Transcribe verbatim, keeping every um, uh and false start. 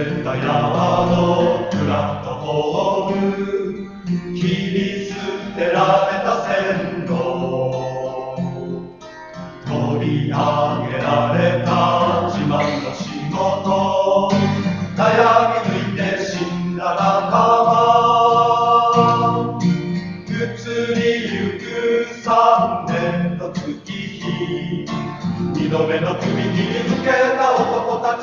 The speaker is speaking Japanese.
れた山のプラットフォーム、切り捨てられた線路、取り上げられた自慢の仕事、悩み抜いて死んだ仲間、移りゆく三年の月日、二度目の首切りつけた男たち